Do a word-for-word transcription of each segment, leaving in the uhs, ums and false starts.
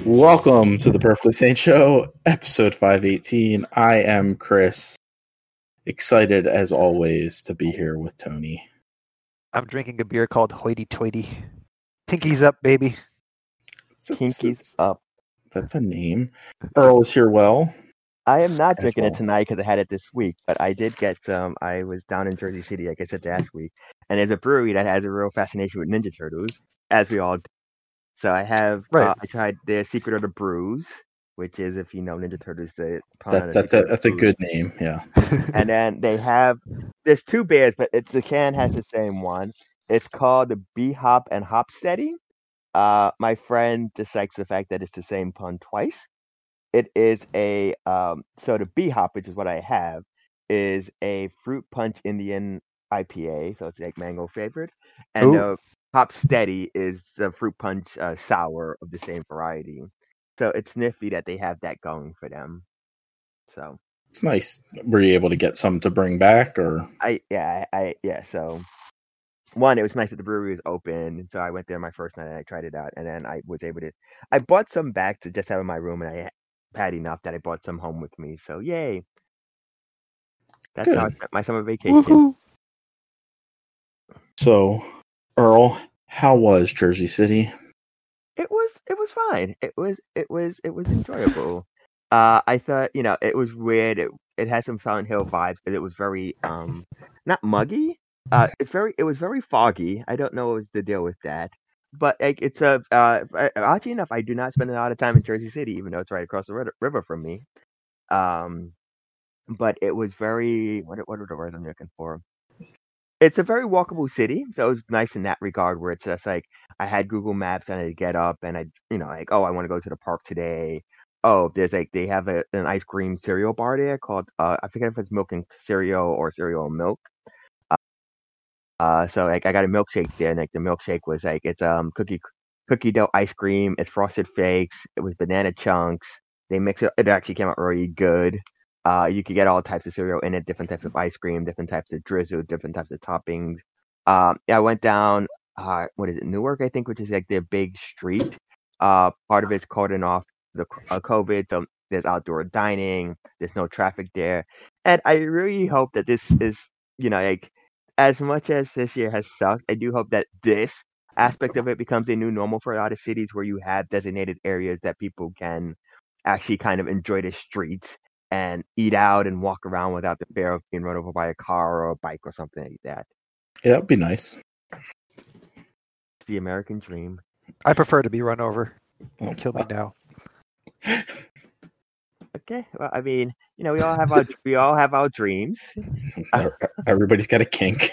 Welcome to the Perfectly Sane Show, episode five eighteen. I am Chris. Excited as always to be here with Tony. I'm drinking a beer called Hoity Toity. Pinkies up, baby. Pinkies up. That's a name. Earl is here well. I am not As drinking well. it tonight because I had it this week, but I did get some. I was down in Jersey City, like I said last week, and there's a brewery that has a real fascination with Ninja Turtles, as we all do. So I have, Right. uh, I tried their Secret of the Brews, which is, if you know Ninja Turtles, the That, that's a that's a good name, yeah. And then they have, there's two beers, but it's the can has the same one. It's called the B Hop and Hop Steady. Uh, my friend dislikes the fact that it's the same pun twice. It is a um, so the B Hop, which is what I have, is a fruit punch Indian I P A, so it's like mango flavored, and Ooh. the Hop Steady is the fruit punch uh, sour of the same variety. So it's nifty that they have that going for them. So It's nice. Were you able to get some to bring back, or I yeah I, I yeah so. One, it was nice that the brewery was open, so I went there my first night and I tried it out, and then I was able to. I bought some back to just have in my room, and I had enough that I brought some home with me. So yay! That's Good. how I spent my summer vacation. Woohoo. So, Earl, how was Jersey City? It was it was fine. It was it was it was enjoyable. Uh, I thought you know it was weird. It it had some Silent Hill vibes, but it was very um not muggy. Uh, it's very it was very foggy. I don't know what was the deal with that. But like, it's a uh, oddly enough, I do not spend a lot of time in Jersey City, even though it's right across the ri- river from me. Um, but it was very what what are the words I'm looking for? It's a very walkable city, so it was nice in that regard. Where it's just like I had Google Maps and I'd get up and I, you know, like oh, I want to go to the park today. Oh, there's like they have a, an ice cream cereal bar there called uh, I forget if it's milk and cereal or cereal and milk. Uh, so like I got a milkshake there, and like the milkshake was like it's um cookie cookie dough ice cream. It's frosted flakes. It was banana chunks. They mix it. It actually came out really good. Uh, you could get all types of cereal in it, different types of ice cream, different types of drizzle, different types of toppings. Um, yeah, I went down. Uh, what is it, Newark? I think, which is like their big street. Uh, part of it's cordoned off the uh, COVID, so there's outdoor dining. There's no traffic there, and I really hope that this is, you know, like as much as this year has sucked, I do hope that this aspect of it becomes a new normal for a lot of cities where you have designated areas that people can actually kind of enjoy the streets and eat out and walk around without the fear of being run over by a car or a bike or something like that. Yeah, that'd be nice. It's the American dream. I prefer to be run over. Oh, Kill me now. Okay, well, I mean, you know, we all have our we all have our dreams. Everybody's got a kink.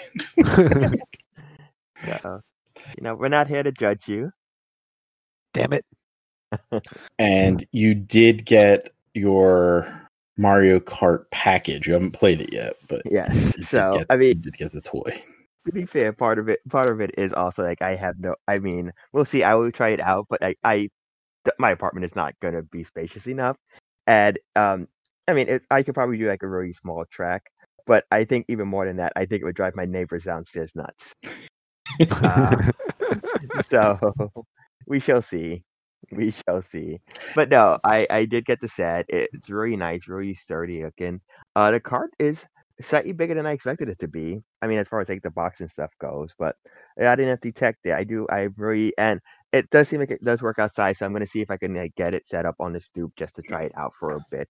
So, you know, we're not here to judge you. Damn it. And you did get your Mario Kart package. You haven't played it yet, but Yes. you did So get, I mean, you did get the toy. to be fair, part of it part of it is also like I have no. I mean, we'll see. I will try it out, but I, I th- my apartment is not going to be spacious enough, and um, I mean, it, I could probably do like a really small track, but I think even more than that, I think it would drive my neighbors downstairs nuts. Uh, so we shall see. We shall see. But no, I, I did get the set. It's really nice, really sturdy looking. Uh, the cart is slightly bigger than I expected it to be. I mean, as far as like the box and stuff goes, but I didn't have to detect it. I do. I really and it does seem like it does work outside. So I'm gonna see if I can like, get it set up on the stoop just to try it out for a bit.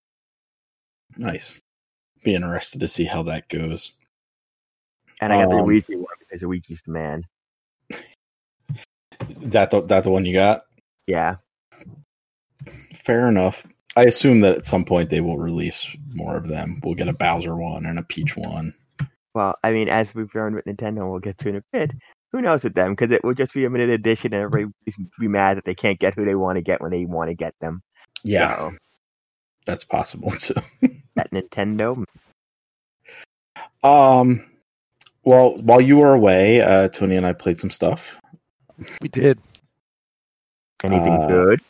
Nice. Be interested to see how that goes. And I got the Um, Luigi one because Luigi's the man. That the, that the one you got? Yeah. Fair enough. I assume that at some point they will release more of them. We'll get a Bowser one and a Peach one. Well, I mean, as we've learned with Nintendo, we'll get to in a bit. Who knows with them? Because it will just be a minute edition, and everybody will be mad that they can't get who they want to get when they want to get them. Yeah, So, that's possible too. that Nintendo. Um, well, while you were away, uh, Tony and I played some stuff. We did. Anything Uh, good?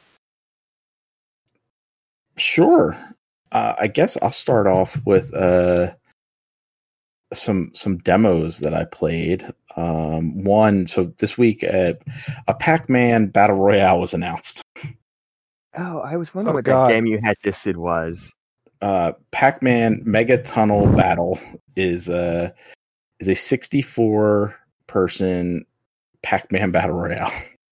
Sure. Uh, I guess I'll start off with uh, some some demos that I played. Um, one, so this week, uh, a Pac-Man Battle Royale was announced. Oh, I was wondering Oh, what God. that game you had listed was. Uh, Pac-Man Mega Tunnel Battle is a is a sixty-four person Pac-Man battle royale.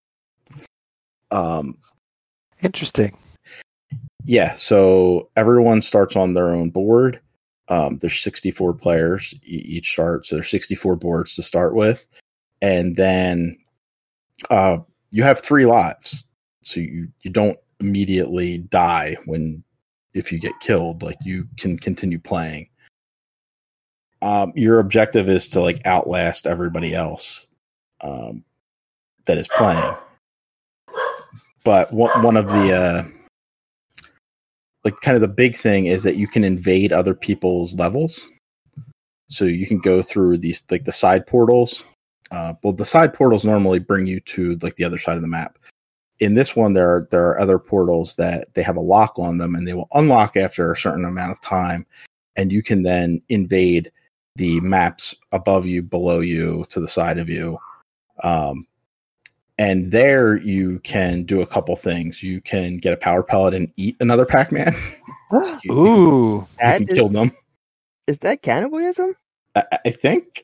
Um, Interesting. yeah, so everyone starts on their own board. Um, there's sixty-four players e- each start, so there's sixty-four boards to start with, and then uh, you have three lives, so you you don't immediately die when if you get killed. Like you can continue playing. Um, your objective is to like outlast everybody else um, that is playing. But one one of the uh, like kind of the big thing is that you can invade other people's levels. So you can go through these like the side portals. Uh, well, the side portals normally bring you to like the other side of the map. In this one, there are, there are other portals that they have a lock on them, and they will unlock after a certain amount of time, and you can then invade the maps above you, below you, to the side of you. Um, and there you can do a couple things. You can get a power pellet and eat another Pac-Man. So you, Ooh. you can, That you can is- kill them. Is that cannibalism? I, I think.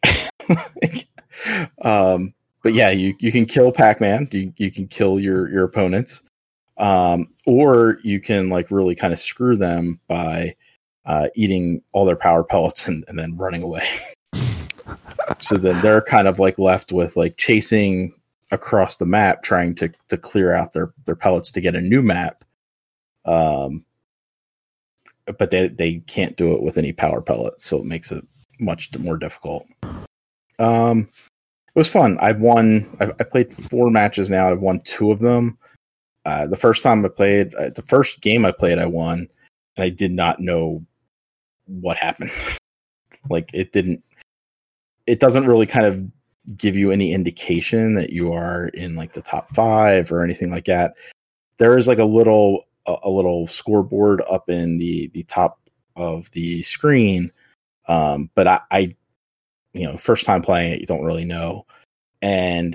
um, but yeah, you, you can kill Pac-Man. You you can kill your your opponents, um, or you can like really kind of screw them by uh, eating all their power pellets and, and then running away. So then they're kind of like left with like chasing across the map, trying to to clear out their their pellets to get a new map. Um, but they they can't do it with any power pellets, so it makes it much more difficult. Um, it was fun. I've won. I've, I played four matches now. I've won two of them. Uh, the first time I played, uh, the first game I played, I won, and I did not know what happened. Like it didn't. It doesn't really kind of give you any indication that you are in like the top five or anything like that. There is like a little a, a little scoreboard up in the the top of the screen, um, but I, I you know, first time playing it, you don't really know. And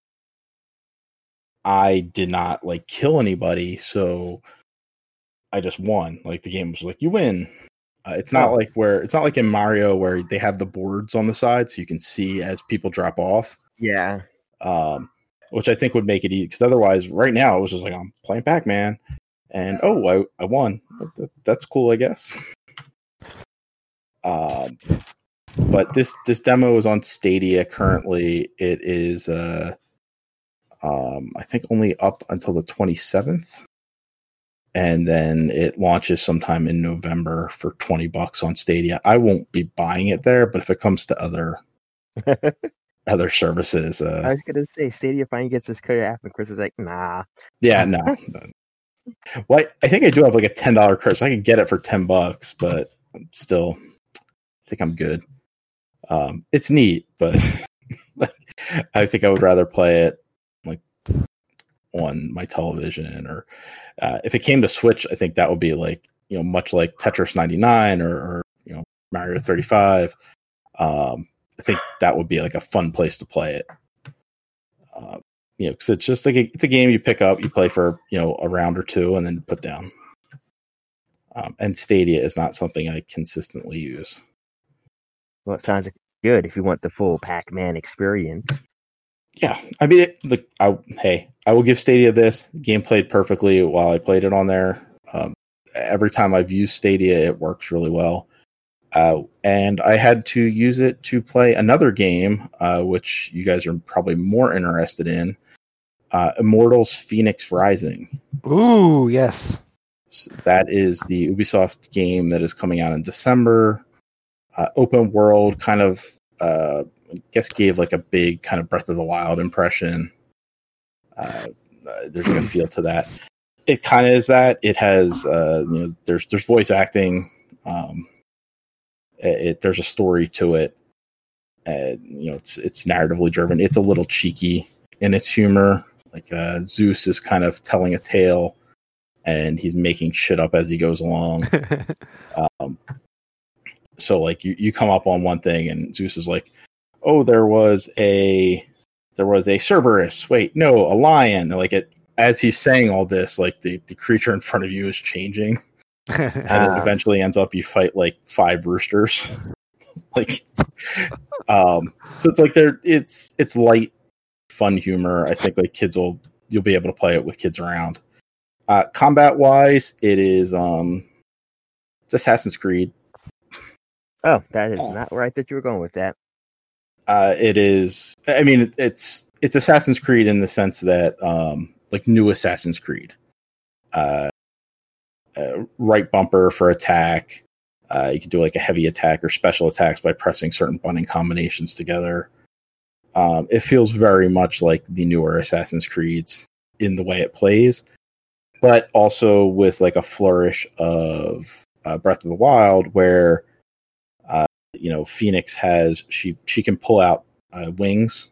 I did not like kill anybody, so I just won. Like the game was like, you win. Uh, it's not Oh. like where it's not like in Mario where they have the boards on the side so you can see as people drop off. Yeah. Um, which I think would make it easy because otherwise, right now it was just like I'm playing Pac-Man, and oh, I I won. That's cool, I guess. Um. But this this demo is on Stadia currently. It is, uh, um, I think, only up until the twenty-seventh, and then it launches sometime in November for twenty bucks on Stadia. I won't be buying it there, but if it comes to other other services, I uh, was gonna say Stadia finally gets this clear app, and Chris is like, nah. yeah, no. Well, I, I think I do have like a ten dollar credit, so I can get it for ten bucks, but still, I think I'm good. Um, it's neat, but I think I would rather play it like on my television, or uh, if it came to Switch, I think that would be like, you know, much like Tetris ninety-nine or, or you know, Mario thirty-five. Um, I think that would be like a fun place to play it. Uh, you know, because it's just like a, it's a game you pick up, you play for, you know, a round or two, and then put down. Um, and Stadia is not something I consistently use. Well, it sounds good if you want the full Pac-Man experience. Yeah, I mean, it, the, I, hey, I will give Stadia this. The game played perfectly while I played it on there. Um, every time I've used Stadia, it works really well. Uh, and I had to use it to play another game, uh, which you guys are probably more interested in, uh, Immortals Phoenix Rising. Ooh, yes. So that is the Ubisoft game that is coming out in December. Uh, open world, kind of, uh, I guess gave like a big kind of Breath of the Wild impression. Uh, uh, there's like a feel to that. It kind of is that. It has, uh, you know, there's there's voice acting. Um, it, it there's a story to it. Uh, you know, it's it's narratively driven. It's a little cheeky in its humor. Like uh, Zeus is kind of telling a tale, and he's making shit up as he goes along. Um, so like you, you come up on one thing and Zeus is like, oh, there was a there was a Cerberus. Wait, no, a lion. Like it as he's saying all this, like the, the creature in front of you is changing, and it Um, eventually ends up you fight like five roosters. like, um, so it's like there, it's it's light, fun humor. I think like kids will you'll be able to play it with kids around. Uh, combat wise, it is um, it's Assassin's Creed. oh, that is Oh. not where I thought you were going with that. Uh, it is. I mean, it, it's it's Assassin's Creed in the sense that um, like new Assassin's Creed, uh, uh, right bumper for attack. Uh, you can do like a heavy attack or special attacks by pressing certain button combinations together. Um, it feels very much like the newer Assassin's Creeds in the way it plays, but also with like a flourish of uh, Breath of the Wild, where uh, you know Phoenix has she she can pull out uh, wings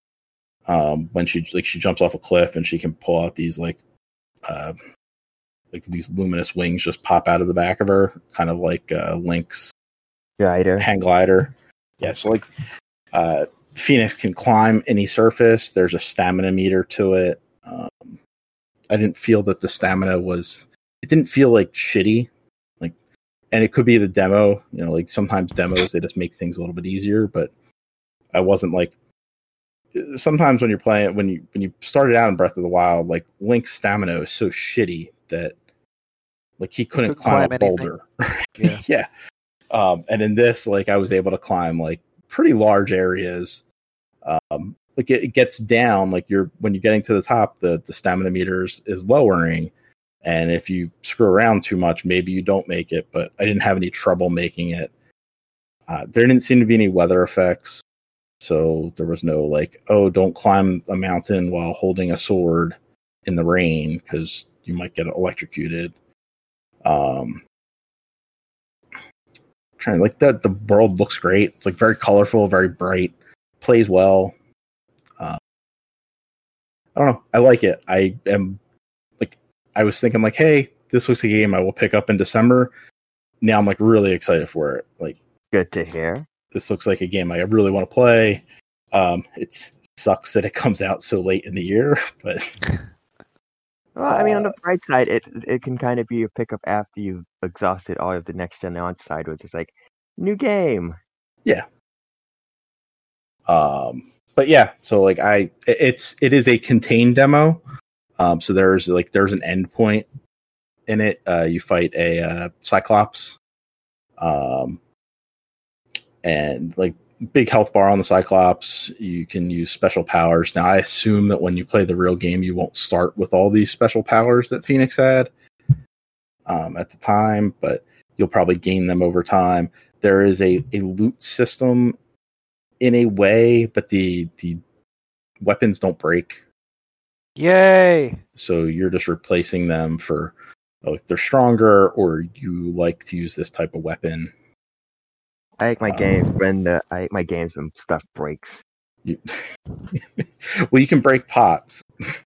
um, when she like she jumps off a cliff, and she can pull out these like uh, like these luminous wings just pop out of the back of her, kind of like uh, Link's Glider. hang glider. Yeah, so like uh, Phoenix can climb any surface. There's a stamina meter to it. Um, I didn't feel that the stamina was. It didn't feel like shitty, like, and it could be the demo. You know, like sometimes demos they just make things a little bit easier, but I wasn't like. Sometimes when you're playing when you when you started out in Breath of the Wild, like Link's stamina is so shitty that like he couldn't couldn't climb, climb a anything. boulder. Yeah. yeah. Um, and in this, like I was able to climb like pretty large areas. Um, like it, it gets down, like you're when you're getting to the top, the the stamina meters is lowering, and if you screw around too much, maybe you don't make it. But I didn't have any trouble making it. Uh, there didn't seem to be any weather effects, so there was no like, oh, don't climb a mountain while holding a sword in the rain because you might get electrocuted. Um, trying like that, the world looks great. It's like very colorful, very bright, plays well. Uh, I don't know. I like it. I am like, I was thinking like, hey, this looks like a game I will pick up in December. Now I'm like really excited for it. Like, Good to hear. this looks like a game I really want to play. Um, it sucks that it comes out so late in the year, but Well, I mean, on Uh, the bright side, it it can kind of be a pickup after you've exhausted all of the next gen launch side, which is like new game. um, but yeah. So like, I it's it is a contained demo. Um, so there's like there's an end point in it. Uh, you fight a uh, Cyclops, um, and like big health bar on the Cyclops. You can use special powers. Now, I assume that when you play the real game, you won't start with all these special powers that Phoenix had um, at the time, but you'll probably gain them over time. There is a, a loot system in a way, but the the weapons don't break. Yay! So you're just replacing them for oh, if they're stronger or you like to use this type of weapon. I like my Um, games when the I like my games when stuff breaks. You, well, you can break pots.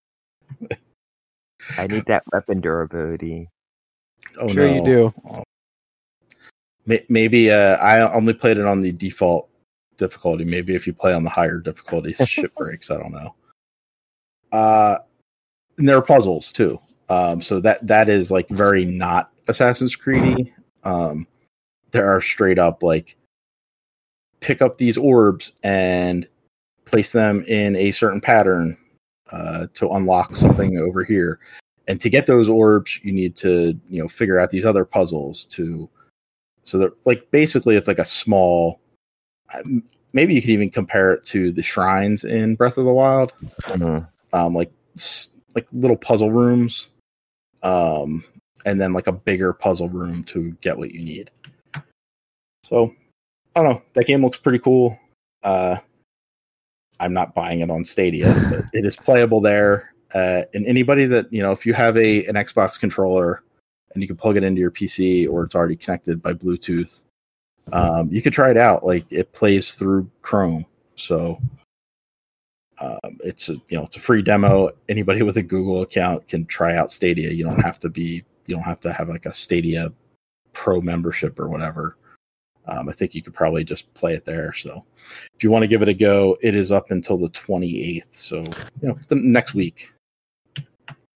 I need that weapon durability. Oh Sure no. you do. May- Maybe uh, I only played it on the default difficulty. Maybe if you play on the higher difficulty, shit breaks. I don't know. Uh, and there are puzzles too. Um, so that that is like very not Assassin's Creed-y. Um, there are straight up like pick up these orbs and place them in a certain pattern uh, to unlock something over here. And to get those orbs, you need to you know figure out these other puzzles to. So that like basically it's like a small. Maybe you could even compare it to the shrines in Breath of the Wild. Mhm. Um, like like little puzzle rooms, um, and then like a bigger puzzle room to get what you need. So I don't know. That game looks pretty cool. Uh, I'm not buying it on Stadia, but it is playable there. Uh, and anybody that you know, if you have a an Xbox controller and you can plug it into your P C or it's already connected by Bluetooth, um, you could try it out. Like it plays through Chrome, so. Um, it's a you know it's a free demo. Anybody with a Google account can try out Stadia. You don't have to be you don't have to have like a Stadia Pro membership or whatever. Um, I think you could probably just play it there. So if you want to give it a go, it is up until the twenty-eighth. So you know the next week.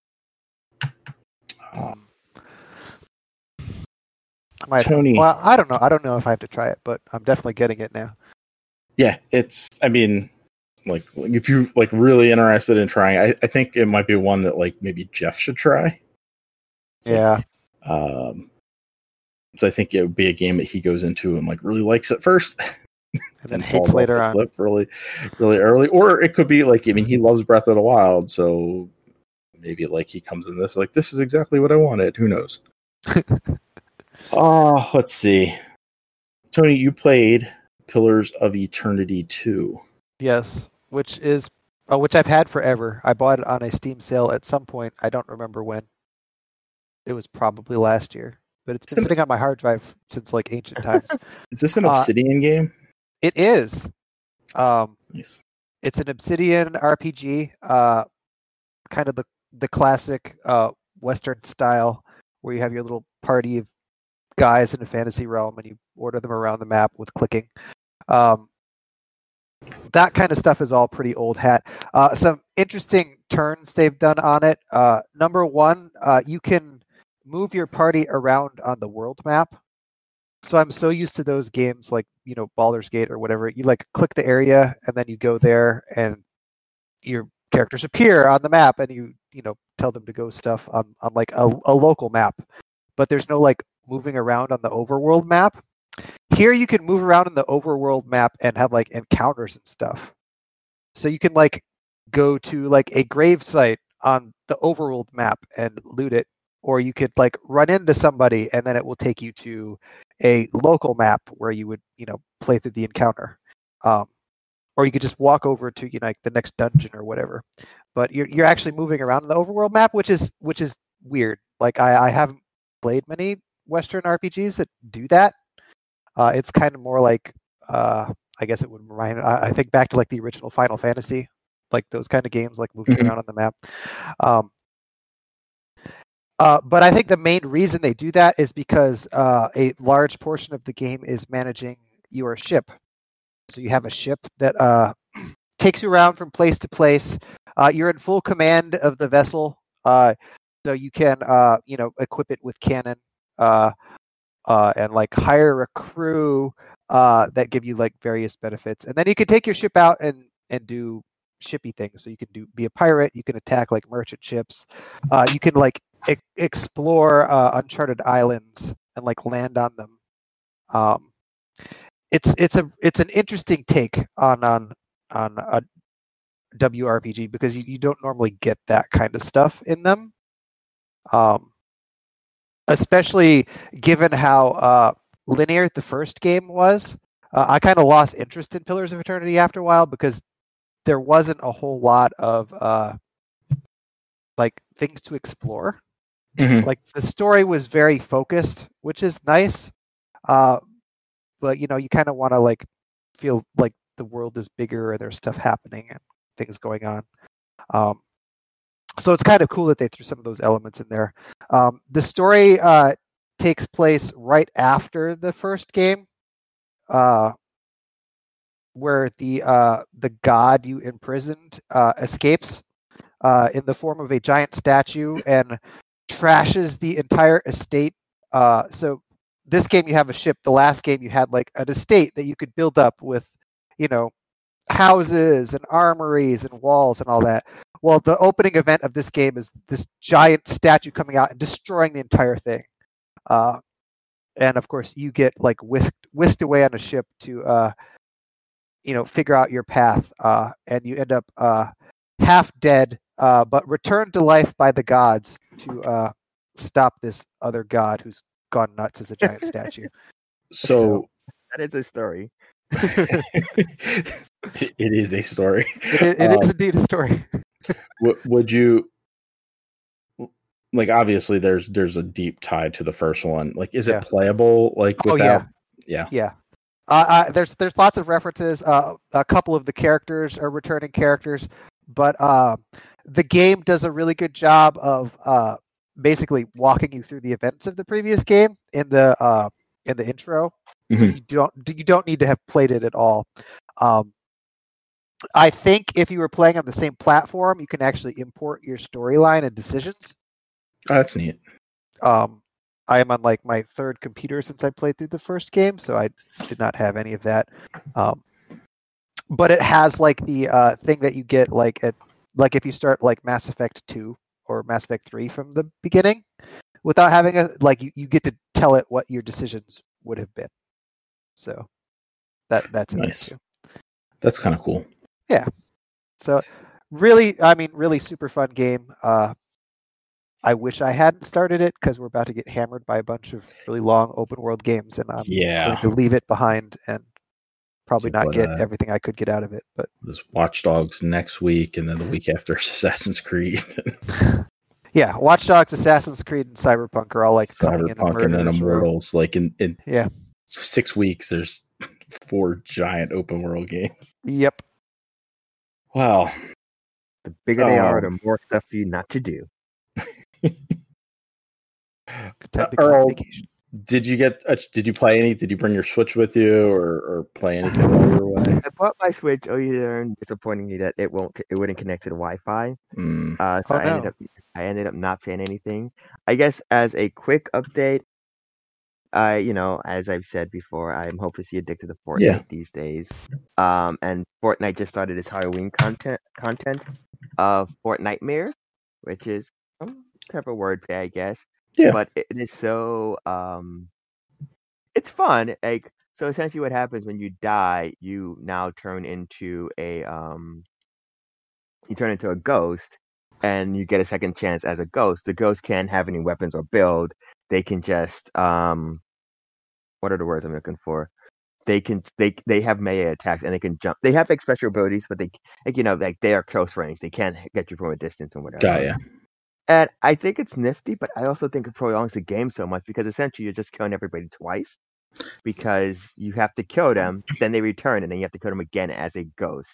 Uh, I might, Tony. well, I don't know. I don't know if I have to try it, but I'm definitely getting it now. Yeah, it's. I mean, like if you're like really interested in trying, I, I think it might be one that like maybe Jeff should try. It's yeah. Like, um. So I think it would be a game that he goes into and like really likes at first, and then and hates falls off later the on. cliff really, really early. Or it could be like I mean he loves Breath of the Wild, so maybe like he comes in this like this is exactly what I wanted. Who knows? Oh, let's see. Tony, you played Pillars of Eternity two. Yes, which is oh, which I've had forever. I bought it on a Steam sale at some point. I don't remember when. It was probably last year, but it's been Sim- sitting on my hard drive since like ancient times. Is this an Uh, Obsidian game? It is. Um, Nice. it's an Obsidian R P G, uh, kind of the the classic uh, Western style, where you have your little party of guys in a fantasy realm, and you order them around the map with clicking. Um, that kind of stuff is all pretty old hat. Uh, some interesting turns they've done on it. Uh, number one, uh, you can move your party around on the world map. So I'm so used to those games like, you know, Baldur's Gate or whatever. You like click the area and then you go there and your characters appear on the map and you, you know, tell them to go stuff on, on like a, a local map. But there's no like moving around on the overworld map. Here you can move around in the overworld map and have like encounters and stuff. So you can like go to like a grave site on the overworld map and loot it, or you could like run into somebody and then it will take you to a local map where you would, you know, play through the encounter. Um, or you could just walk over to, you know, like the next dungeon or whatever. But you're you're actually moving around in the overworld map, which is which is weird. Like I, I haven't played many Western R P Gs that do that. Uh, it's kind of more like, uh, I guess it would remind, I, I think back to like the original Final Fantasy, like those kind of games, like moving Mhm. around on the map. Um, uh, but I think the main reason they do that is because uh, a large portion of the game is managing your ship. So you have a ship that uh, takes you around from place to place. Uh, you're in full command of the vessel, uh, so you can, uh, you know, equip it with cannon. Uh, Uh, and like hire a crew uh, that give you like various benefits, and then you can take your ship out and and do shippy things. So you can do be a pirate, you can attack like merchant ships, uh, you can like e- explore uh, uncharted islands and like land on them. Um, it's it's a it's an interesting take on on on a W R P G because you, you don't normally get that kind of stuff in them. Um, especially given how uh, linear the first game was. Uh, I kind of lost interest in Pillars of Eternity after a while because there wasn't a whole lot of uh, like things to explore. Mhm. Like the story was very focused, which is nice. Uh, but you know, you kind of want to like feel like the world is bigger and there's stuff happening and things going on. Um, so it's kind of cool that they threw some of those elements in there. Um, the story uh, takes place right after the first game, uh, where the uh, the god you imprisoned uh, escapes uh, in the form of a giant statue and trashes the entire estate. Uh, so this game you have a ship. The last game you had like an estate that you could build up with, you know, houses and armories and walls and all that. Well, the opening event of this game is this giant statue coming out and destroying the entire thing. Uh, and of course, you get like whisked whisked away on a ship to, uh, you know, figure out your path, uh, and you end up uh, half dead, uh, but returned to life by the gods to uh, stop this other god who's gone nuts as a giant statue. So That is a story. it it is a story. It is, it Um, is indeed a story. w- would you like? Obviously, there's there's a deep tie to the first one. Like, is Yeah. it playable? Like, Oh, without? Yeah. Yeah. Uh, uh, there's there's lots of references. Uh, a couple of the characters are returning characters, but uh, the game does a really good job of uh, basically walking you through the events of the previous game in the uh, in the intro. So Mhm. you don't you don't need to have played it at all. Um, I think if you were playing on the same platform, you can actually import your storyline and decisions. Oh, that's neat. Um, I am on like my third computer since I played through the first game, so I did not have any of that. Um, but it has like the uh, thing that you get like at like if you start like Mass Effect two or Mass Effect three from the beginning, without having a like you, you get to tell it what your decisions would have been. So that that's in Nice. there too. That's kind of cool. Yeah. So really, I mean, really super fun game. Uh, I wish I hadn't started it because we're about to get hammered by a bunch of really long open world games, and I'm Yeah. going to leave it behind and probably So, not but, get uh, everything I could get out of it. But There's Watch Dogs next week, and then the week after Assassin's Creed. yeah, Watch Dogs, Assassin's Creed, and Cyberpunk are all like coming in a Cyberpunk, and then murderer's row. Immortals. Like in, in Yeah. six weeks, there's four giant open world games. Yep. Wow. The bigger they are, Um, the more stuff for you not to do. Good time to Uh, go on Earl, vacation. Did you get? Uh, did you play any? Did you bring your Switch with you, or, or play anything while you were away? I bought my Switch. Oh, you learned disappointingly that it won't, it wouldn't connect to the Wi-Fi. Mm, Uh, so Oh, I ended no. up, I ended up not playing anything. I guess as a quick update, I, you know, as I've said before, I'm hopelessly addicted to Fortnite Yeah. these days. Um, and Fortnite just started its Halloween content, content of Fortnitemares, which is some type of wordplay, I guess. Yeah. But it, it is so, um, it's fun. Like, so essentially, what happens when you die, you now turn into a, um, you turn into a ghost, and you get a second chance as a ghost. The ghost can't have any weapons or build. They can just, um, what are the words I'm looking for? They can they they have melee attacks and they can jump. They have like special abilities, but they like you know like they are close range. They can't get you from a distance and whatever. Got ya. And I think it's nifty, but I also think it prolongs the game so much because essentially you're just killing everybody twice because you have to kill them, then they return, and then you have to kill them again as a ghost.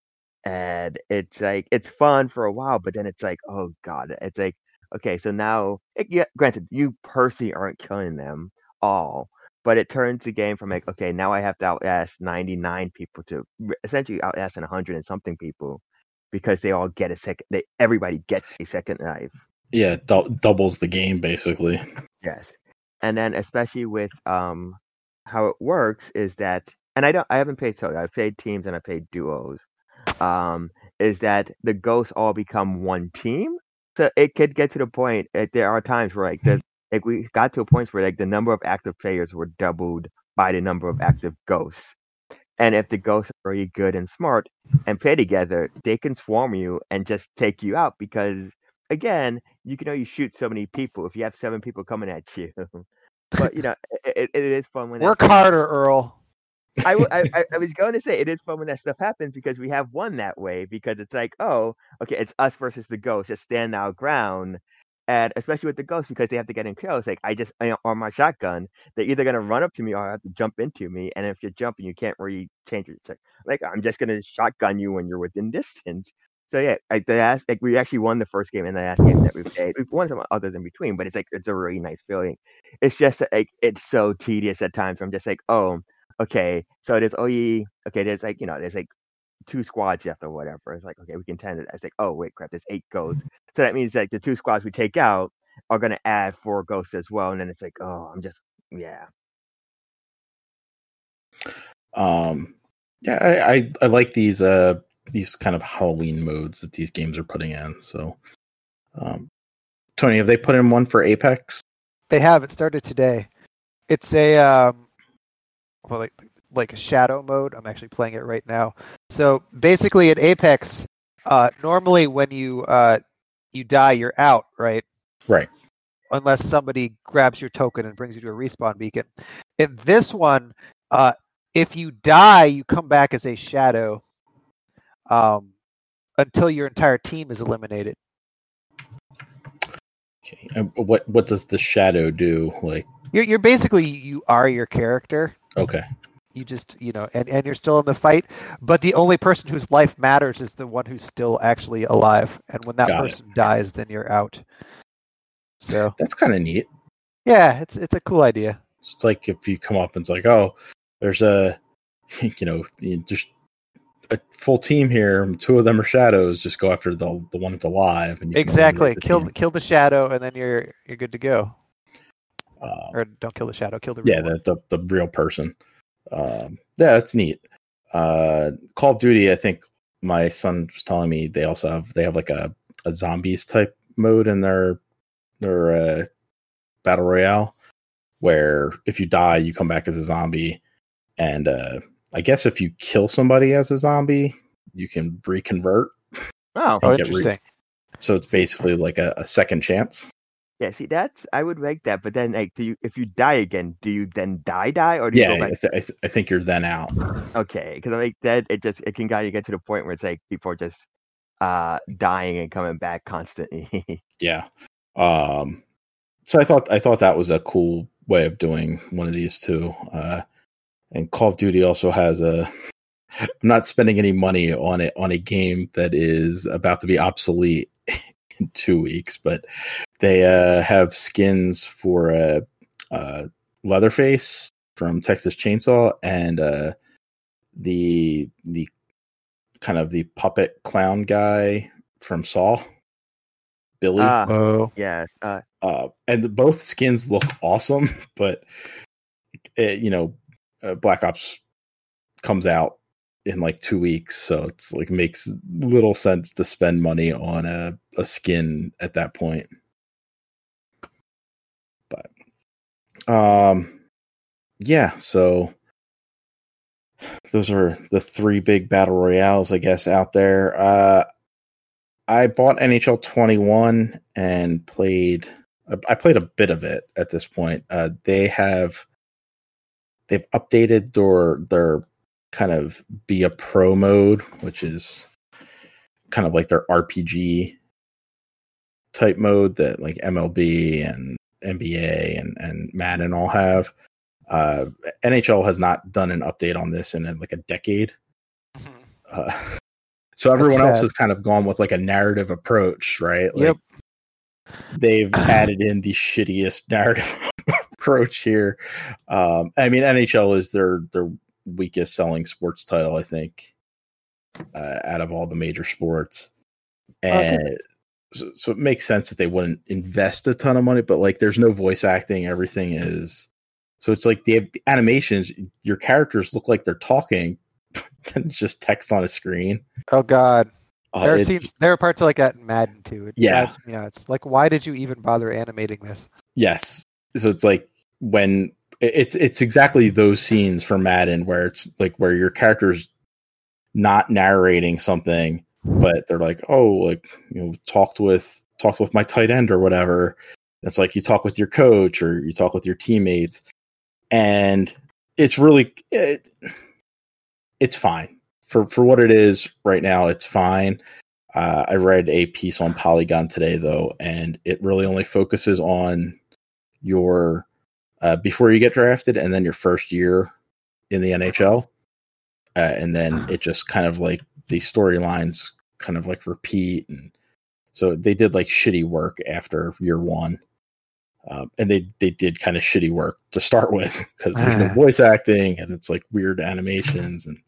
And it's like it's fun for a while, but then it's like, oh god, it's like okay, so now it, yeah, granted, you personally aren't killing them all, but it turns the game from like, okay, now I have to outlast ninety-nine people to r- essentially outlast one hundred and something people because they all get a second. They everybody gets a second life. Yeah. Du- doubles the game basically. Yes, and then especially with um how it works is that, and I don't, I haven't played solo. I've played teams and I played duos. Um, is that the ghosts all become one team? So it could get to the point. Like, there are times where like the like we got to a point where like the number of active players were doubled by the number of active ghosts. And if the ghosts are really good and smart and play together, they can swarm you and just take you out because again, you can only shoot so many people if you have seven people coming at you. But you know, it, it is fun when that Work stuff- harder, Earl. I, w- I, I- I was going to say it is fun when that stuff happens because we have won that way because it's like, oh, okay, it's us versus the ghost, just stand our ground. And especially with the ghosts because they have to get in close. Like I just you know, on my shotgun, they're either gonna run up to me or have to jump into me. And if you're jumping, you can't really change your like, like I'm just gonna shotgun you when you're within distance. So yeah, like the last, like we actually won the first game and the last game that we played. We've won some others in between, but it's like it's a really nice feeling. It's just like it's so tedious at times. I'm just like, oh, okay, so there's only okay, there's like you know, there's like two squads left or whatever. It's like okay, we can tend it. It's like oh wait, crap, there's eight ghosts. So that means like the two squads we take out are gonna add four ghosts as well, and then it's like oh, I'm just yeah. Um, yeah, I, I, I like these uh these kind of Halloween modes that these games are putting in. So, um, Tony, have they put in one for Apex? They have. It started today. It's a um, well, like like a shadow mode. I'm actually playing it right now. So basically, at Apex, uh, normally when you uh, you die, you're out, right? Right. Unless somebody grabs your token and brings you to a respawn beacon. In this one, uh, if you die, you come back as a shadow um, until your entire team is eliminated. Okay. And what what does the shadow do? Like, You're, you're basically you are your character. okay, You just you know, and, and you're still in the fight, but the only person whose life matters is the one who's still actually alive. And when that Got it. person dies, then you're out. So that's kind of neat. yeah, it's it's a cool idea. It's like if you come up and it's like, oh, there's a, you know, just a full team here. Two of them are shadows. Just go after the the one that's alive. And you can Exactly. eliminate the Kill team. kill the shadow, and then you're you're good to go. Uh, or don't kill the shadow, kill the real yeah, one. the, the the real person. Um, yeah, that's neat. Uh, Call of Duty, I think my son was telling me they also have they have like a, a zombies type mode in their their uh, battle royale, where if you die, you come back as a zombie, and uh, I guess if you kill somebody as a zombie, you can reconvert. Oh, Oh, and get re- interesting. so it's basically like a, a second chance. yeah. See, that's I would like that. But then, like, do you if you die again, do you then die die or do you Yeah, go back? I, th- I, th- I think you're then out. Okay, because I like that it just it can kind of get to the point where it's like people are just uh dying and coming back constantly. Yeah. Um, so I thought I thought that was a cool way of doing one of these too. Uh, and Call of Duty also has a. I'm not spending any money on it on a game that is about to be obsolete in two weeks, but they uh, have skins for uh, uh, Leatherface from Texas Chainsaw and uh, the the kind of the puppet clown guy from Saw, Billy. Ah, Oh, yes. Uh, Uh, and both skins look awesome, but it, you know, uh, Black Ops comes out in like two weeks, so it's like makes little sense to spend money on a, a skin at that point. But um, yeah, so those are the three big battle royales, I guess, out there. Uh, I bought N H L twenty-one and played. I played a bit of it at this point. Uh, they have they've updated their their kind of be a pro mode, which is kind of like their R P G type mode that like M L B and N B A and, and Madden all have. Uh, N H L has not done an update on this in like a decade. Uh, so everyone else has kind of gone with like a narrative approach, right? Like, yep. They've added in the shittiest narrative approach here. Um, I mean, N H L is their their weakest selling sports title, I think, uh, out of all the major sports, and okay. so, so it makes sense that they wouldn't invest a ton of money. But like, there's no voice acting; everything is so. It's like the animations; your characters look like they're talking, and it's just text on a screen. Oh God. Uh, there seems there are parts like that in Madden too. It yeah, drives me nuts. Like, why did you even bother animating this? Yes, so it's like when it's it's exactly those scenes from Madden where it's like where your character's not narrating something, but they're like, oh, like you know, talked with talked with my tight end or whatever. It's like you talk with your coach or you talk with your teammates, and it's really it, it's fine. For for what it is right now, it's fine. Uh, I read a piece on Polygon today, though, and it really only focuses on your uh, before you get drafted and then your first year in the N H L. Uh, and then it just kind of like the storylines kind of like repeat. And so they did like shitty work after year one. Um, and they, they did kind of shitty work to start with because there's no voice acting and it's like weird animations and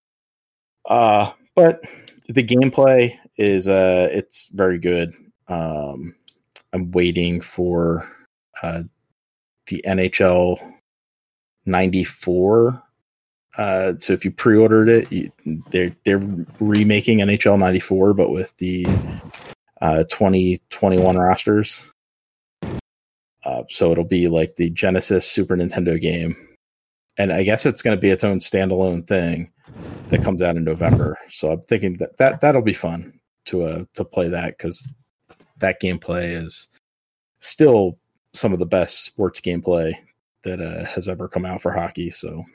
Uh, but the gameplay is uh, it's very good. Um, I'm waiting for uh, the N H L ninety-four. Uh, so if you pre-ordered it, you, they're they're remaking N H L ninety-four, but with the uh, twenty twenty-one rosters. Uh, so it'll be like the Genesis Super Nintendo game, and I guess it's going to be its own standalone thing that comes out in November. So I'm thinking that, that that'll be fun to uh, to play that because that gameplay is still some of the best sports gameplay that uh, has ever come out for hockey. So,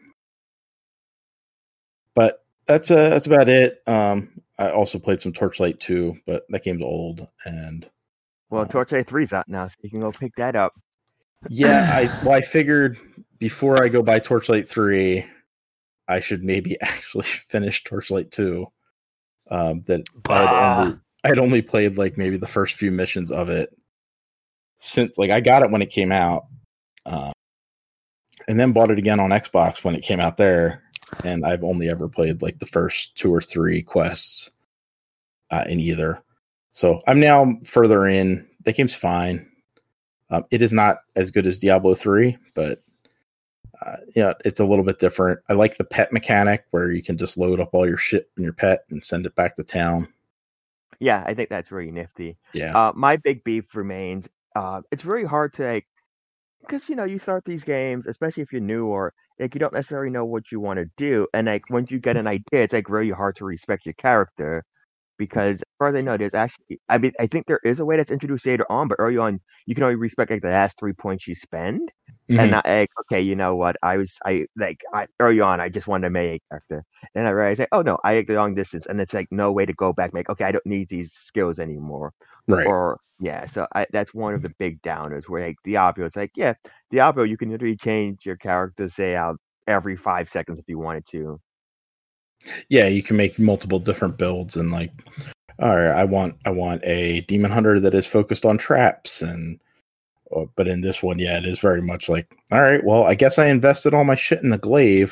but that's uh, that's about it. Um, I also played some Torchlight two, but that game's old and well, um, Torchlight three's out now, so you can go pick that up. Yeah, I well, I figured before I go buy Torchlight three, I should maybe actually finish Torchlight two. Um, that I had, only, I had only played like maybe the first few missions of it since like I got it when it came out, um, and then bought it again on Xbox when it came out there. And I've only ever played like the first two or three quests uh, in either. So I'm now further in. The game's fine. Um, it is not as good as Diablo three, but uh, yeah, it's a little bit different. I like the pet mechanic where you can just load up all your shit in your pet and send it back to town. Yeah, I think that's really nifty. Yeah. Uh, my big beef remains. Uh, it's really hard to like, because you know you start these games, especially if you're new or like you don't necessarily know what you want to do, and like once you get an idea, it's like really hard to respect your character. Because as far as I know, there's actually, I mean, I think there is a way that's introduced later on, but early on, you can only respect like the last three points you spend, Mhm. and not like, okay, you know what? I was, I like, I early on, I just wanted to make a character, and I realized, like, oh no, I like the long distance, and it's like no way to go back, make, okay, I don't need these skills anymore, Right. or yeah, so I, that's one of the big downers where like Diablo, it's like, yeah, Diablo, you can literally change your character say out every five seconds if you wanted to. Yeah, you can make multiple different builds and like, all right, I want I want a demon hunter that is focused on traps and uh, but in this one, yeah, it is very much like, all right, well, I guess I invested all my shit in the glaive.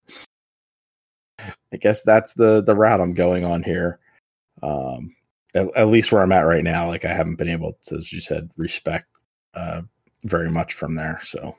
I guess that's the the route I'm going on here. Um, at, at least where I'm at right now, like I haven't been able to, as you said, respect uh, very much from there. So,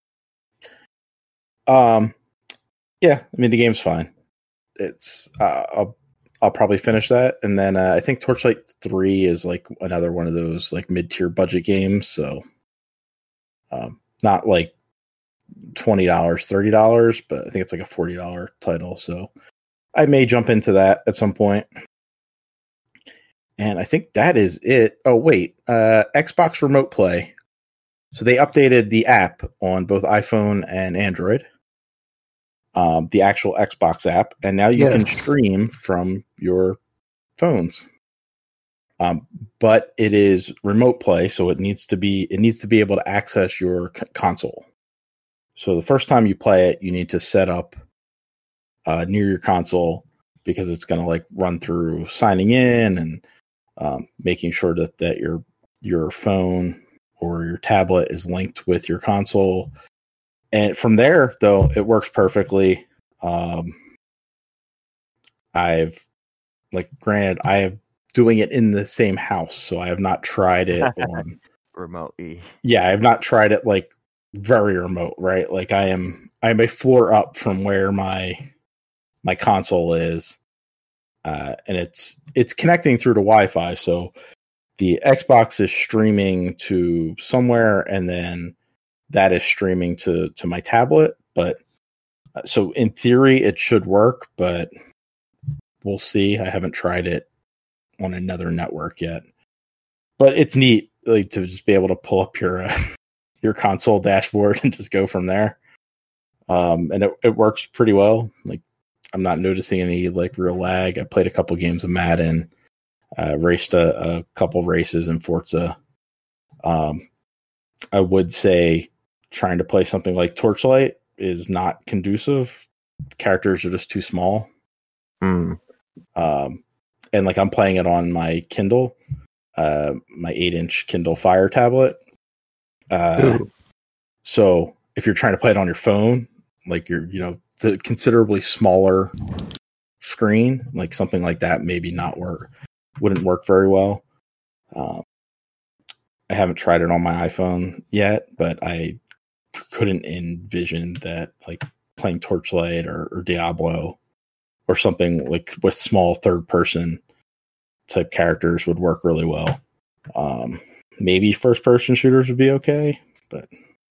um, yeah, I mean the game's fine. It's uh, I'll I'll probably finish that, and then uh, I think Torchlight three is like another one of those like mid tier budget games. So, um, not like twenty dollars, thirty dollars, but I think it's like a forty dollar title. So, I may jump into that at some point. And I think that is it. Oh, wait. Uh, Xbox Remote Play. So they updated the app on both iPhone and Android. Um, the actual Xbox app. And now you Yes. can stream from your phones. Um, but it is remote play, so it needs to be it needs to be able to access your c- console. So the first time you play it, you need to set up uh, near your console because it's going to like run through signing in and Um, making sure that, that your your phone or your tablet is linked with your console. And from there, though, it works perfectly. Um, I've, like, granted, I am doing it in the same house, so I have not tried it on... remotely. Yeah, I have not tried it, like, very remote, right? Like, I am I am a floor up from where my my console is. Uh, and it's it's connecting through to Wi-Fi, so the Xbox is streaming to somewhere, and then that is streaming to to my tablet. But uh, so in theory, it should work, but we'll see. I haven't tried it on another network yet, but it's neat, like, to just be able to pull up your uh, your console dashboard and just go from there. Um, and it, it works pretty well. Like, I'm not noticing any like real lag. I played a couple games of Madden, uh, raced a, a couple races in Forza. Um, I would say trying to play something like Torchlight is not conducive. Characters are just too small. Mm. Um, and like I'm playing it on my Kindle, uh, my eight inch Kindle Fire tablet. Uh, so if you're trying to play it on your phone, like you're, you know, the considerably smaller screen, like something like that, maybe not work, wouldn't work very well. Um, I haven't tried it on my iPhone yet, but I couldn't envision that like playing Torchlight or, or Diablo or something like with small third person type characters would work really well. Um, maybe first person shooters would be okay, but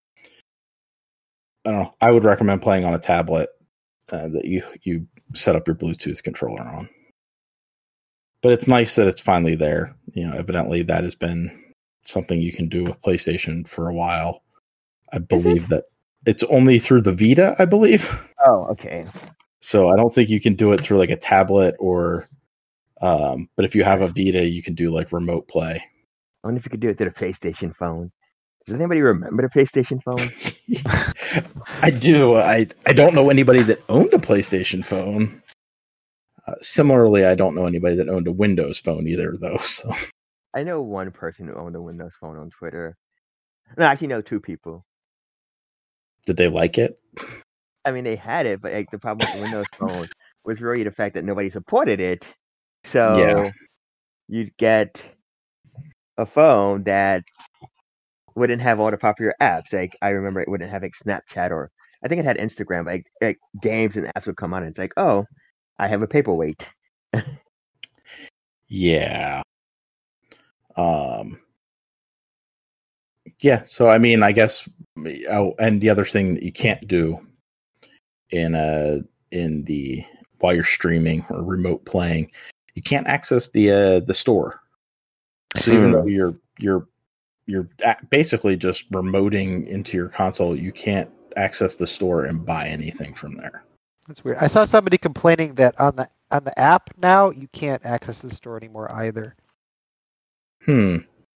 I don't know. I would recommend playing on a tablet uh, that you, you set up your Bluetooth controller on. But it's nice that it's finally there. You know, evidently that has been something you can do with PlayStation for a while. I believe that it's only through the Vita, I believe. Oh, okay. So I don't think you can do it through like a tablet or, um, but if you have a Vita, you can do like remote play. I wonder if you could do it to the PlayStation phone. Does anybody remember the PlayStation phone? I do. I I don't know anybody that owned a PlayStation phone. Uh, similarly, I don't know anybody that owned a Windows phone either, though. So I know one person who owned a Windows phone on Twitter. No, I actually know two people. Did they like it? I mean, they had it, but like the problem with the Windows phone was really the fact that nobody supported it. So Yeah. you'd get a phone that wouldn't have all the popular apps. Like I remember it wouldn't have like Snapchat or I think it had Instagram. Like like games and apps would come on and it's like, oh, I have a paperweight. Yeah. Um. Yeah. So I mean, I guess. Oh, and the other thing that you can't do in a in the while you're streaming or remote playing, you can't access the uh, the store. So even Hmm. though you're you're you're a- basically just remoting into your console, you can't access the store and buy anything from there. That's weird. I saw somebody complaining that on the on the app now you can't access the store anymore either. Hmm.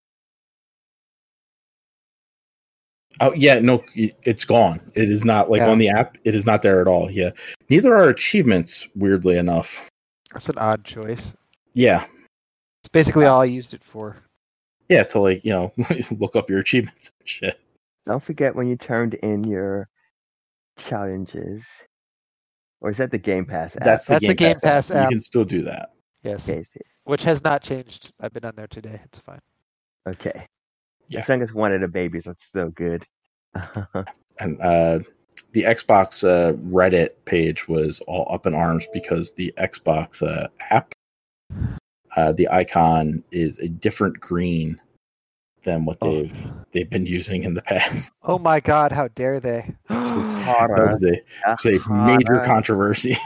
Oh yeah, no, it's gone. It is not like Yeah. on the app. It is not there at all. Yeah. Neither are achievements. Weirdly enough. That's an odd choice. Yeah. It's basically all I used it for. Yeah, to like you know look up your achievements and shit. Don't forget when you turned in your challenges. Or is that the Game Pass app? That's the That's Game, the Game Pass, Pass app. app. You can still do that. Yes. Okay. Which has not changed. I've been on there today. It's fine. Okay. Yeah. As long as one of the babies, that's still good. And uh, the Xbox uh, Reddit page was all up in arms because the Xbox uh, app, uh, the icon is a different green than what Oh. they've they've been using in the past. Oh my God! How dare they? That was a, it's a major controversy.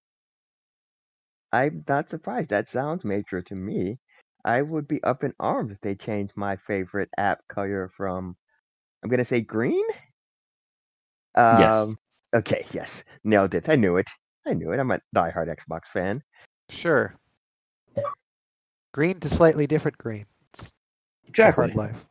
I'm not surprised. That sounds major to me. I would be up in arms if they changed my favorite app color from, I'm going to say green? Um, Yes. Okay, yes. Nailed it. I knew it. I knew it. I'm a diehard Xbox fan. Sure. Green to slightly different green. It's a Exactly. hard life.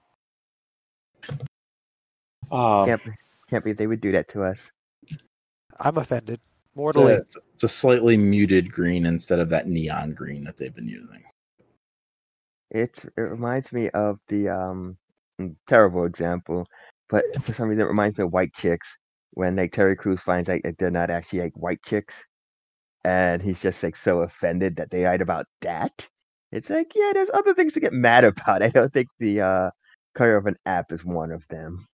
Uh, Can't, can't believe they would do that to us. I'm offended. it's, Mortally. a, it's a slightly muted green instead of that neon green that they've been using. It, it reminds me of the, um, mm, terrible example, but for some reason it reminds me of White Chicks when like Terry Crews finds like they're not actually like white chicks. And he's just like so offended that they lied about that. It's like, yeah, there's other things to get mad about. I don't think the uh, color of an app is one of them.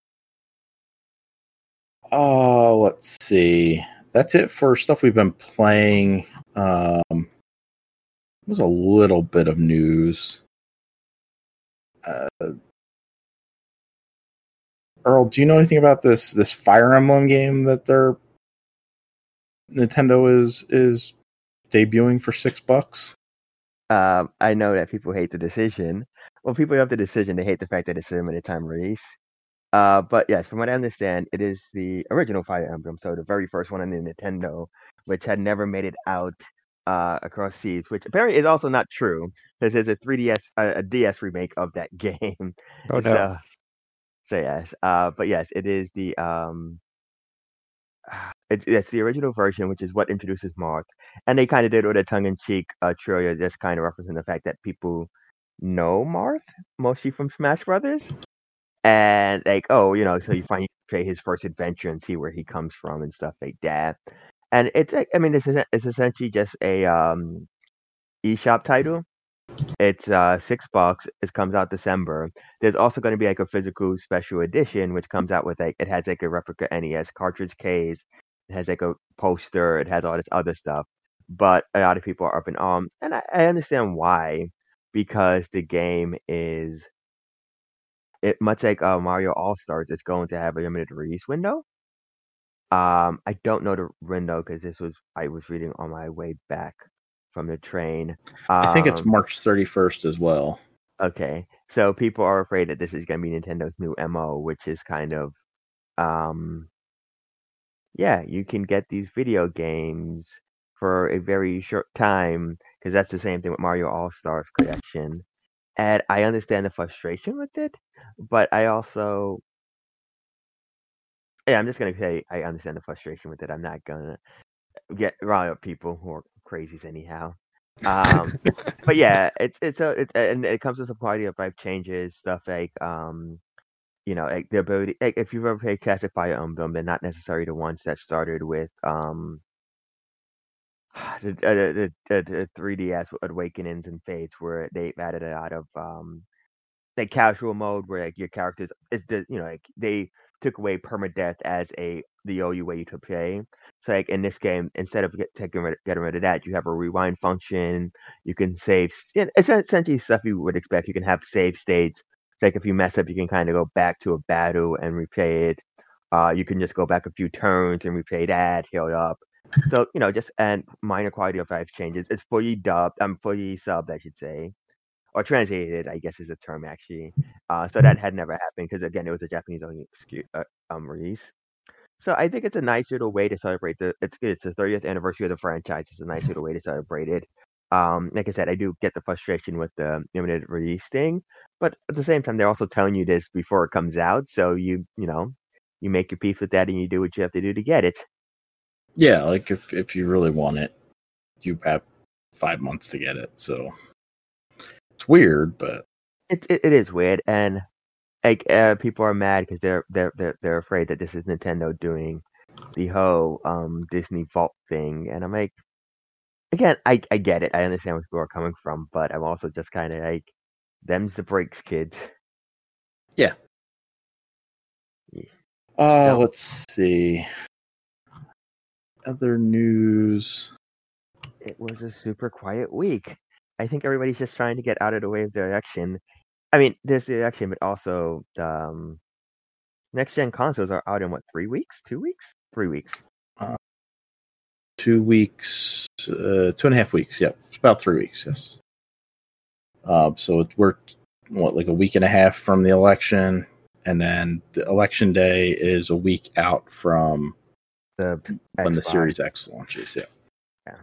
Oh, let's see. That's it for stuff we've been playing. Um, there's a little bit of news. Uh, Earl, do you know anything about this this Fire Emblem game that they're Nintendo is is debuting for six bucks? Um, I know that people hate the decision. Well, people love the decision. They hate the fact that it's a limited time release. Uh, but yes, from what I understand, it is the original Fire Emblem, so the very first one on the Nintendo, which had never made it out uh, across seas, which apparently is also not true, because there's a three D S, uh, a D S remake of that game. Oh no. So, so yes, uh, but yes, it is the um, it's it's the original version, which is what introduces Marth, and they kind of did with a tongue-in-cheek uh, trailer, just kind of referencing the fact that people know Marth mostly from Smash Brothers. And like, oh, you know, so you finally play his first adventure and see where he comes from and stuff like that. And it's, like, I mean, it's it's essentially just a um, eShop title. It's uh six bucks. It comes out December. There's also going to be like a physical special edition, which comes out with like it has like a replica N E S cartridge case. It has like a poster. It has all this other stuff. But a lot of people are up in arms, and I, I understand why, because the game is it much like uh, Mario All Stars, it's going to have a limited release window. Um, I don't know the window because this was I was reading on my way back from the train. Um, I think it's March thirty-first as well. Okay, so people are afraid that this is going to be Nintendo's new M O, which is kind of, um, yeah, you can get these video games for a very short time because that's the same thing with Mario All Stars Collection. And I understand the frustration with it, but I also yeah, I'm just gonna say I understand the frustration with it. I'm not gonna get rile up people who are crazies anyhow. Um, but yeah, it's it's a it's and it comes with a party of life changes, stuff like um, you know, like the ability. Like if you've ever played Classic Fire Emblem, they're not necessarily the ones that started with um the uh, the, the, the three D S Awakenings and Fates, where they've added a lot of um like casual mode where like your characters is the you know like they took away permadeath as a the only way to play. So like in this game, instead of get, taking rid, getting rid of that, you have a rewind function. You can save. It's essentially stuff you would expect. You can have save states. Like if you mess up, you can kind of go back to a battle and replay it. Uh, you can just go back a few turns and replay that, heal up. So you know, just and minor quality of life changes. It's fully dubbed. I'm fully subbed, I should say, or translated, I guess is the term actually. Uh, so that had never happened because again, it was a Japanese only uh, um, release. So I think it's a nice little way to celebrate the. It's it's the thirtieth anniversary of the franchise. It's a nice little way to celebrate it. Um, like I said, I do get the frustration with the limited release thing, but at the same time, they're also telling you this before it comes out, so you you know you make your peace with that and you do what you have to do to get it. Yeah, like if if you really want it, you have five months to get it. So it's weird, but it it, it is weird, and like uh, people are mad because they're they're they're they're afraid that this is Nintendo doing the whole um Disney Vault thing, and I'm like, again, I I get it, I understand where people are coming from, but I'm also just kind of like, them's the breaks, kids. yeah. Yeah. Uh, No. let's see. Other news. It was a super quiet week. I think everybody's just trying to get out of the way of the election. I mean, there's the election, but also um, next gen consoles are out in what, three weeks, two weeks, three weeks. Uh, two weeks, uh, two and a half weeks. Yep, it's about three weeks. Yes. Uh, so it, we're what like a week and a half from the election, and then the election day is a week out from The when Xbox. the Series X launches. Yeah. Yeah.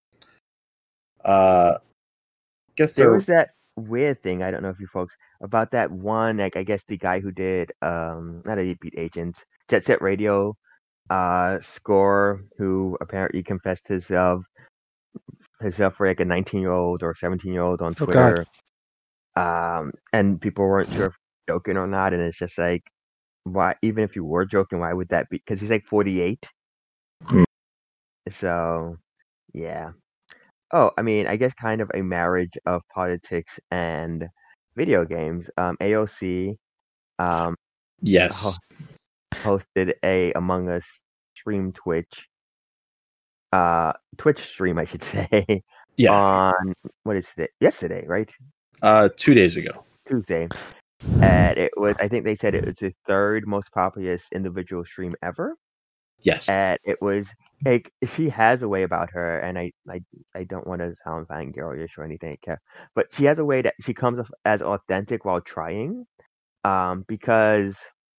Uh, guess There there was that weird thing, I don't know if you folks, about that one, like, I guess the guy who did, um, not Elite Beat Agents, Jet Set Radio, uh, score, who apparently confessed himself, himself for like a nineteen year old or seventeen year old on Oh, God. Twitter. Um, and people weren't sure if joking or not, and it's just like, why? Even if you were joking, why would that be? Because he's like forty-eight. Hmm. So, yeah. Oh, I mean, I guess kind of a marriage of politics and video games. Um, A O C um, yes, ho- hosted a Among Us stream Twitch, uh, Twitch stream, I should say, yeah, on what is it? Yesterday, right? uh, two days ago. Tuesday. And it was, I think they said it was the third most popular individual stream ever. Yes, And it was like, she has a way about her, and I I, I don't want to sound fangirlish or anything, but she has a way that she comes off as authentic while trying. Um, because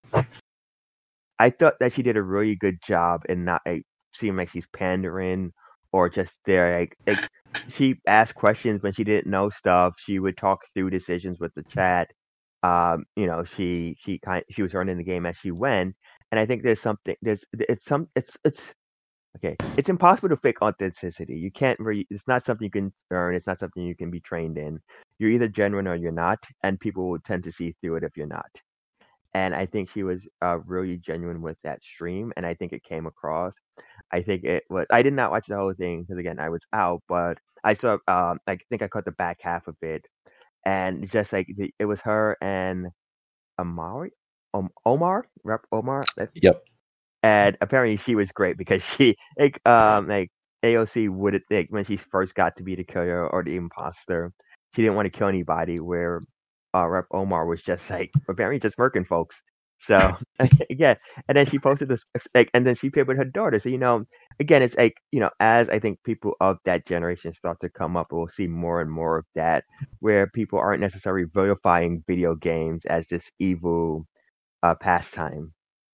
I thought that she did a really good job in not like seeming like she's pandering or just there. Like, like she asked questions when she didn't know stuff. She would talk through decisions with the chat. Um, you know, she she kind she was learning the game as she went, and I think there's something there's it's some it's it's okay. It's impossible to fake authenticity. You can't really. It's not something you can earn. It's not something you can be trained in. You're either genuine or you're not, and people will tend to see through it if you're not. And I think she was uh, really genuine with that stream, and I think it came across. I think it was. I did not watch the whole thing because again I was out, but I saw. Um, I think I caught the back half of it, and just like the, it was her and Amari, um, Omar, Rep Omar. That, yep. and apparently she was great because she like um like A O C would like when she first got to be the killer or the imposter, she didn't want to kill anybody. Where uh, Rep Omar was just like apparently just murking folks. So yeah, and then she posted this like, and then she played with her daughter. So you know, again, it's like you know, as I think people of that generation start to come up, we'll see more and more of that, where people aren't necessarily vilifying video games as this evil uh, pastime.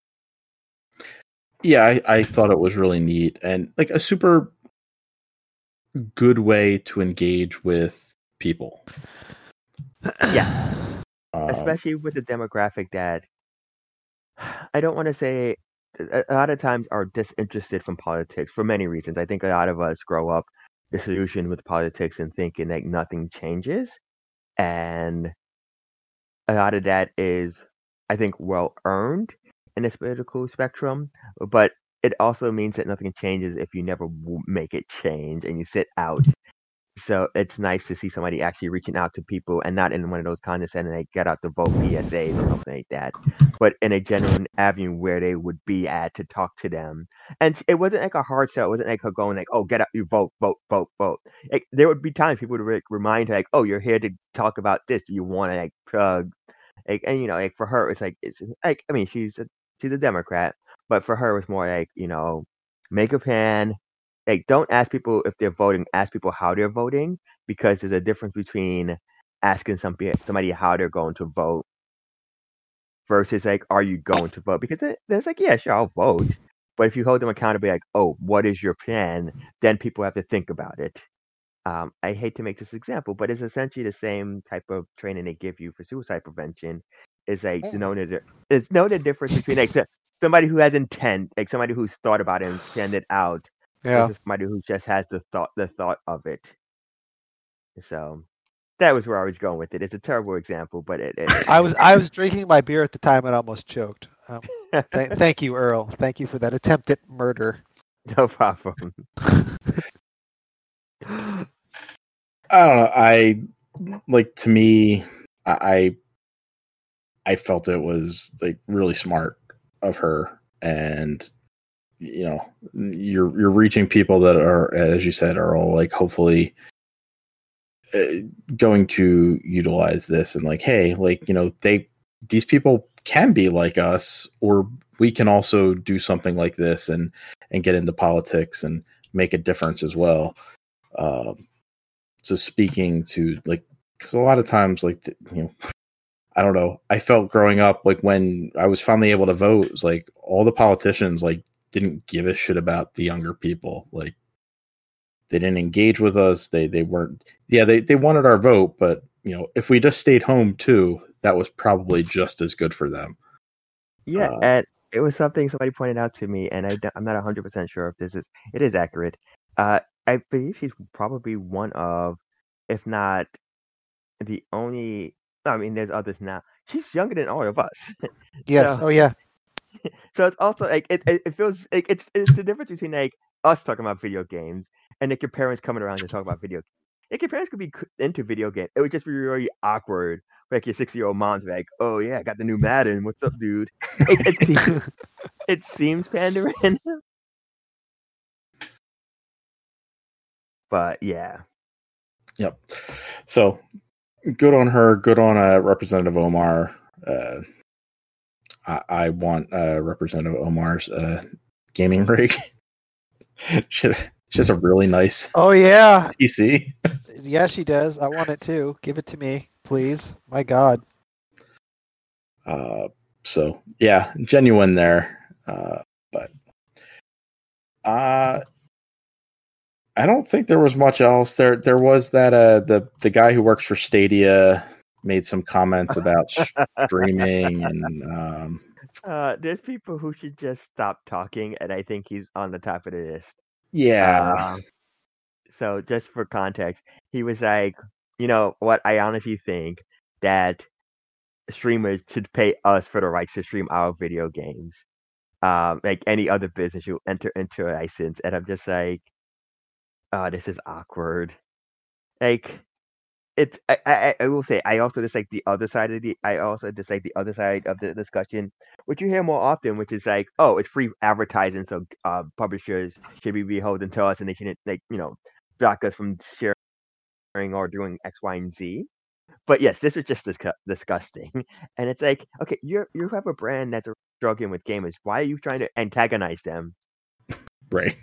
Yeah, I, I thought it was really neat and like a super good way to engage with people. Yeah. Um, Especially with the demographic that I don't want to say a a lot of times are disinterested from politics for many reasons. I think a lot of us grow up disillusioned with politics and thinking that nothing changes. And a lot of that is, I think, well earned in this political spectrum. But it also means that nothing changes if you never w- make it change and you sit out So it's nice to see somebody actually reaching out to people and not in one of those condescending, like, get out the vote P S As or something like that, but in a genuine avenue where they would be at to talk to them. And it wasn't like a hard sell. It wasn't like her going like, "Oh, get out, you vote, vote, vote, vote." Like, there would be times people would like, remind her like, "Oh, you're here to talk about this. Do you want to like plug?" Like, and you know, like for her, it's like it's like I mean, she's a she's a Democrat, but for her, it was more like, you know, make a plan. Like, don't ask people if they're voting. Ask people how they're voting, because there's a difference between asking somebody somebody how they're going to vote versus like, are you going to vote? Because it, there's like, yeah, sure, I'll vote, but if you hold them accountable, like, oh, what is your plan? Then people have to think about it. Um, I hate to make this example, but it's essentially the same type of training they give you for suicide prevention. Is like to know that there's no the difference between like so- somebody who has intent, like somebody who's thought about it and planned it out, Yeah. versus somebody who just has the thought the thought of it. So that was where I was going with it. It's a terrible example, but it. it, I was I was drinking my beer at the time and almost choked. Um, th- thank you, Earl. Thank you for that attempt at murder. No problem. I don't know. I like to me, I I felt it was like really smart of her, and you know, you're you're reaching people that are, as you said, are all like hopefully uh, going to utilize this, and like, hey, like, you know, they these people can be like us, or we can also do something like this and and get into politics and make a difference as well. Um, so speaking to like, because a lot of times, like, you know, I don't know, I felt growing up, like when I was finally able to vote, it was like all the politicians like didn't give a shit about the younger people. Like, they didn't engage with us. They they weren't. Yeah, they they wanted our vote, but you know, if we just stayed home too, that was probably just as good for them. Yeah, Uh, and it was something somebody pointed out to me, and I, don't- I'm not one hundred percent sure if this is it is accurate. Uh, I believe she's probably one of, if not the only. I mean, there's others now. She's younger than all of us. Yes. So, Oh yeah. so it's also like it. It, it feels like it's it's the difference between like us talking about video games and like your parents coming around to talk about video. Like, your parents could be c- into video games. It would just be really awkward. Like your sixty year old mom's like, "Oh yeah, I got the new Madden. What's up, dude?" It, it seems it seems pandering, but yeah. yep. So good on her. Good on uh, Representative Omar. Uh, I, I want uh, Representative Omar's uh, gaming rig. she, she has a really nice Oh yeah. P C. Yeah, she does. I want it too. Give it to me, please. My God. Uh, so yeah, genuine there. Uh, but uh, I don't think there was much else. There there was that uh, the the guy who works for Stadia made some comments about streaming and um, Uh, there's people who should just stop talking, and I think he's on the top of the list. yeah, Uh, so just for context, he was like, you know what? I honestly think that streamers should pay us for the rights to stream our video games. Um, like any other business, you enter into a license, and I'm just like, oh, this is awkward. Like, it's I, I I will say I also dislike the other side of the I also dislike the other side of the discussion, which you hear more often, which is like, oh, it's free advertising, so uh, publishers should be beholden to us, and they shouldn't, like, you know, block us from sharing or doing X, Y, and Z. But yes, this is just disgu- disgusting, and it's like, okay, you you have a brand that's struggling with gamers. Why are you trying to antagonize them? right.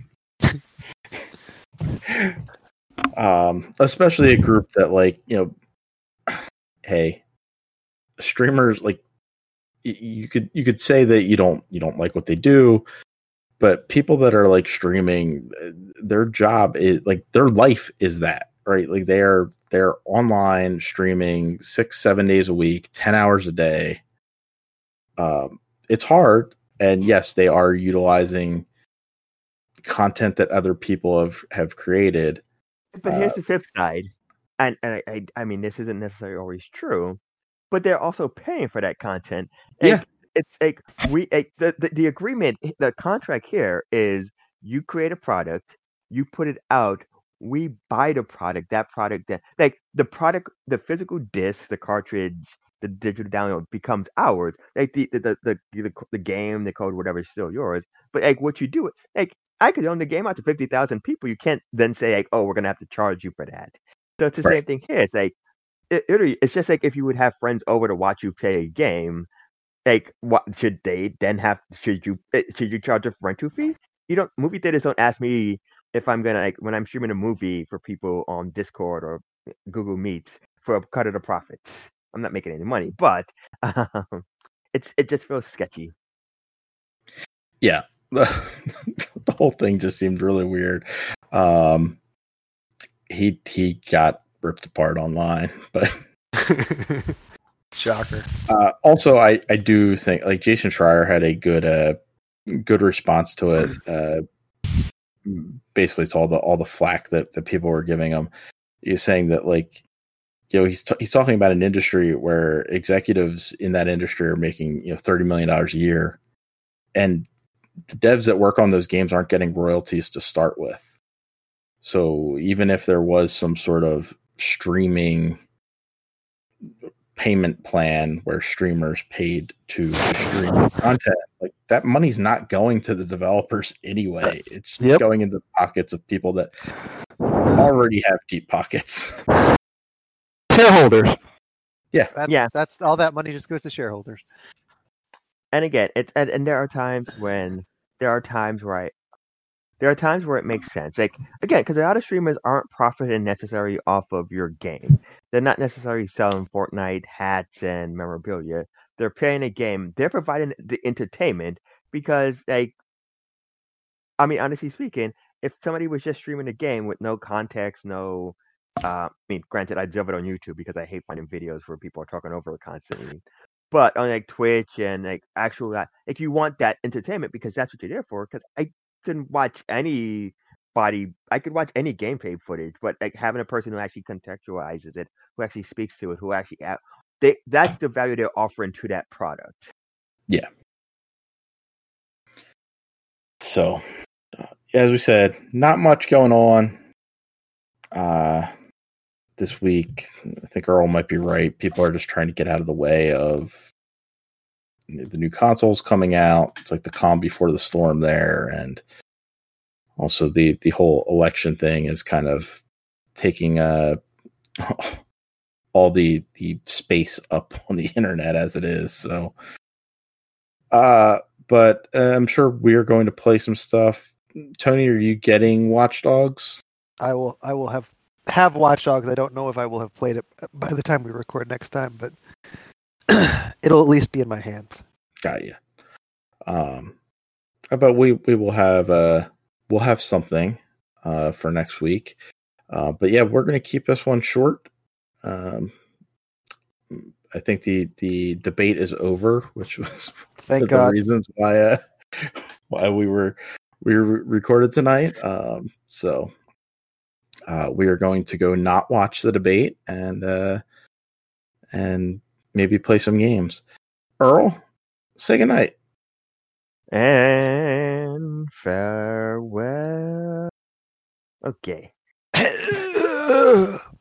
um, especially a group that, like, you know, hey, streamers, like, y- you could you could say that you don't you don't like what they do, but people that are like streaming, uh, their job is like their life is that, right? Like, they're they're online streaming six seven days a week, ten hours a day. Um, it's hard, and yes, they are utilizing content that other people have have created. But Uh, here's the flip side, and and I I, I mean, this isn't necessarily always true, but they're also paying for that content. Like, yeah, it's like we like, the, the the agreement, the contract here is you create a product, you put it out, we buy the product. That product, that like the product, the physical disc, the cartridge, the digital download becomes ours. Like the the the the, the, the game, the code, whatever is still yours. But like what you do, like I could own the game out to fifty thousand people. You can't then say like, oh, we're gonna have to charge you for that. So it's the Right. same thing here. It's like it, it, it's just like if you would have friends over to watch you play a game. Like, what should they then have? Should you eh, should you charge a rental fee? You don't. Movie theaters don't ask me if I'm gonna like when I'm streaming a movie for people on Discord or Google Meets for a cut of the profits. I'm not making any money, but um, it's it just feels sketchy. Yeah, the whole thing just seemed really weird. Um, he he got ripped apart online, but Shocker. uh, also I I do think like Jason Schreier had a good uh good response to it. Uh, basically, it's all the all the flack that that people were giving him. He's saying that like. You know, he's t- he's talking about an industry where executives in that industry are making you know thirty million dollars a year, and the devs that work on those games aren't getting royalties to start with. So even if there was some sort of streaming payment plan where streamers paid to, to stream content, like that money's not going to the developers anyway. It's Yep. going into the pockets of people that already have deep pockets. Shareholders. Yeah. That's, Yeah. That's all that money just goes to shareholders. And again, it's and, and there are times when there are times where I there are times where it makes sense. Like again, because a lot of streamers aren't profiting necessarily off of your game. They're not necessarily selling Fortnite hats and memorabilia. They're playing a game. They're providing the entertainment because, like, I mean, honestly speaking, if somebody was just streaming a game with no context, no, uh, I mean, granted, I love it on YouTube because I hate finding videos where people are talking over it constantly. But on like Twitch and like actual, like you want that entertainment because that's what you're there for. Because I can watch anybody, I could watch any gameplay footage, but like having a person who actually contextualizes it, who actually speaks to it, who actually, they that's the value they're offering to that product. Yeah. So, uh, as we said, not much going on uh, this week. I think Earl might be right. People are just trying to get out of the way of the new consoles coming out. It's like the calm before the storm there, and also the the whole election thing is kind of taking uh, all the the space up on the internet as it is. So, uh, but uh, I'm sure we are going to play some stuff. Tony, are you getting Watch Dogs? I will. I will have have Watch Dogs. I don't know if I will have played it by the time we record next time, but it'll at least be in my hands. Got you. Um, but we we will have uh we'll have something uh for next week. Uh, but yeah, we're going to keep this one short. Um, I think the the debate is over, which was Thank one of the God. reasons why uh, why we were we were recorded tonight. Um, so uh, we are going to go not watch the debate and uh, and maybe play some games. Earl, say goodnight. And farewell. Okay.